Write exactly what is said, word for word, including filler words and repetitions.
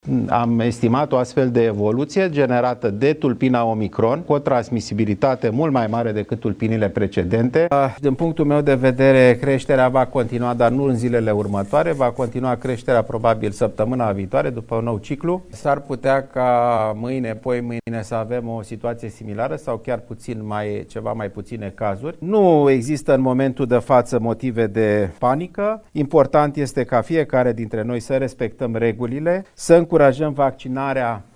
Am estimat o astfel de evoluție generată de tulpina Omicron, cu o transmisibilitate mult mai mare decât tulpinile precedente. Din punctul meu de vedere, creșterea va continua, dar nu în zilele următoare, va continua creșterea probabil săptămâna viitoare, după un nou ciclu. S-ar putea ca mâine, poi mâine să avem o situație similară sau chiar puțin mai, ceva mai puține cazuri. Nu există în momentul de față motive de panică. Important este ca fiecare dintre noi să respectăm regulile, să încurajăm vaccinarea